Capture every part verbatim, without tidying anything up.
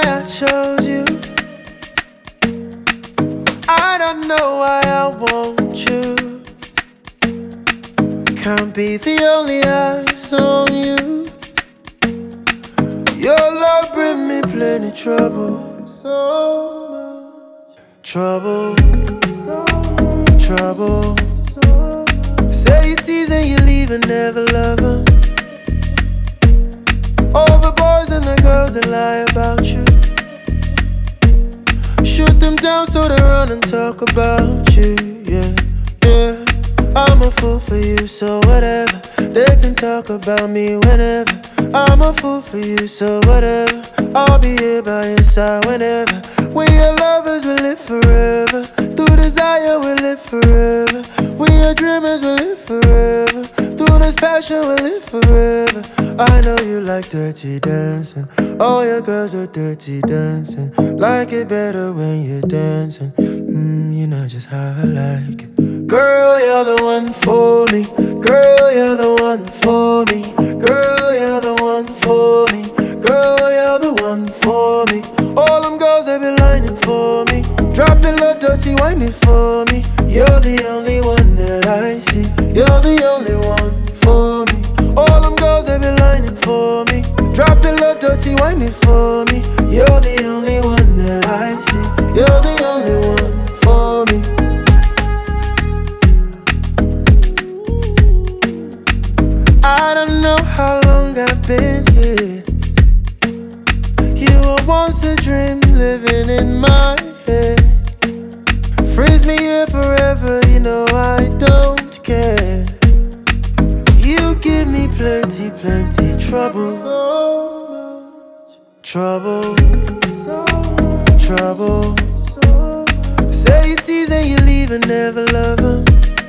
I chose you. I don't know why I want you. Can't be the only eyes on you. Your love bring me plenty trouble. So much trouble. So much trouble. Say you tease and you leave and never love them. All the boys and the girls that lie about you, shoot them down so they run and talk about you. Yeah, yeah. I'm a fool for you, so whatever. They can talk about me whenever. I'm a fool for you, so whatever. I'll be here by your side whenever. We are lovers, we live forever. Through desire, we live forever. We are dreamers, we live forever. Through this passion, we live forever. I know you like dirty dancing. All your girls are dirty dancing. Like it better when you're dancing. Mmm, you know just how I like it. Girl, you're the one for me. Girl, you're the one for me. Girl, you're the one for me. Girl, you're the one for me. All them girls they be lining for me. Drop it low, dirty, whining for me. You're the only one that I see. You're the only one for me. All them girls they be lining for me. Drop it low, dirty, whining for me. You're the only one that I see. You're the only one for me. I don't know how long I've been here. You were once a dream living in my head. Freeze me here forever, you know I don't care. You give me plenty, plenty trouble. So much trouble. So much trouble. So say you tease and you leave and never love them.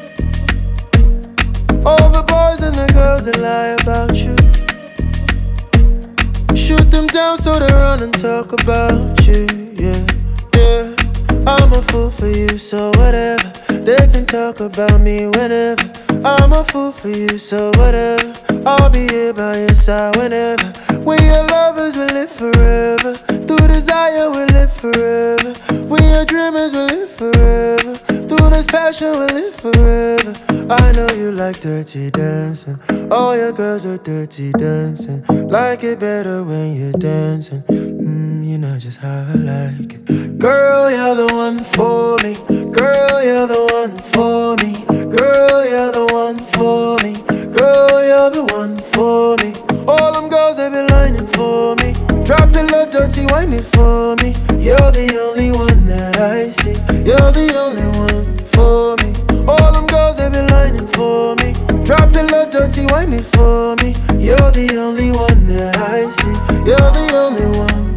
All the boys and the girls that lie about you, shoot them down so they run and talk about you. Yeah, yeah. I'm a fool for you, so whatever. They can talk about me whenever. I'm a fool for you, so whatever. I'll be here by your side whenever. We are lovers, we live forever. Through desire, we live forever. We are dreamers, we live forever. Through this passion, we live forever. I know you like dirty dancing. All your girls are dirty dancing. Like it better when you're dancing. Mmm, you know just how I like it. Girl, you're the one for me. Girl, you're the one for me. Girl, you're the one for me. Girl, you're the one for me. All them girls they be lining for me. Drop it low, dirty, whining for me. You're the only one that I see. You're the only one for me. All them girls they be lining for me. Drop it low, dirty, whining for me. You're the only one that I see. You're the only one.